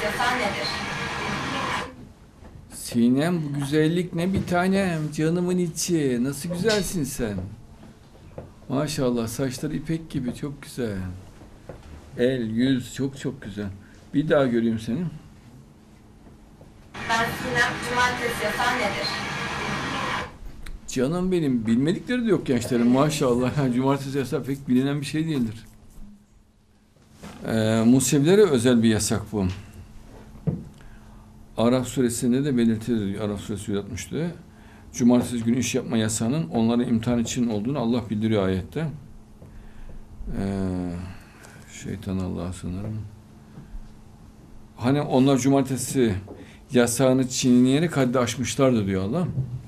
yasağı nedir? Sinem, bu güzellik ne bir tanem, canımın içi. Nasıl güzelsin sen. Maşallah, saçları ipek gibi, çok güzel. El, yüz çok çok güzel. Bir daha göreyim seni. Ben Sinem, cumartesi yasağı nedir? Canım benim, bilmedikleri de yok gençlerin maşallah. Cumartesi yasağı pek bilinen bir şey değildir. Musevilere özel bir yasak bu. Araf suresinde de belirtilir. Araf suresi 160'da. Cumartesi günü iş yapma yasağının onların imtihan için olduğunu Allah bildiriyor ayette. Şeytan Allah'a sığınırım. Hani onlar cumartesi yasağını çiğneyerek haddi aşmışlardı diyor Allah.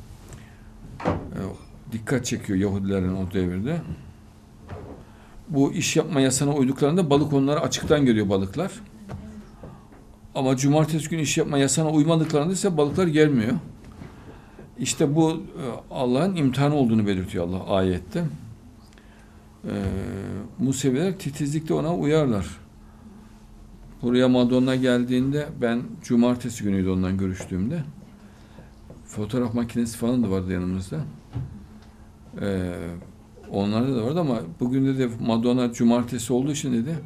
Dikkat çekiyor Yahudilerin o devirde. Bu iş yapma yasağına uyduklarında balık onlara açıktan geliyor, balıklar. Ama cumartesi günü iş yapma yasağına uymadıklarında ise balıklar gelmiyor. İşte bu Allah'ın imtihanı olduğunu belirtiyor Allah ayette. Museviler titizlikle ona uyarlar. Buraya Madonna geldiğinde, ben cumartesi günüydü ondan görüştüğümde, fotoğraf makinesi falan da vardı yanımızda. Onlarda da vardı ama bugün de Madonna cumartesi olduğu için dedi,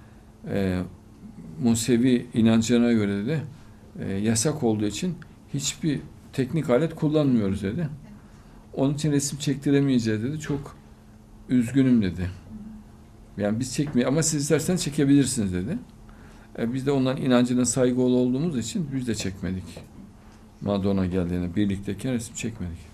Musevi inancına göre dedi, yasak olduğu için hiçbir teknik alet kullanmıyoruz dedi. Onun için resim çektiremeyeceğiz dedi. Çok üzgünüm dedi. Yani biz çekmiyor ama siz isterseniz çekebilirsiniz dedi. Biz de onların inancına saygılı olduğumuz için biz de çekmedik. Madonna geldiğinde birlikteyken resim çekmedik.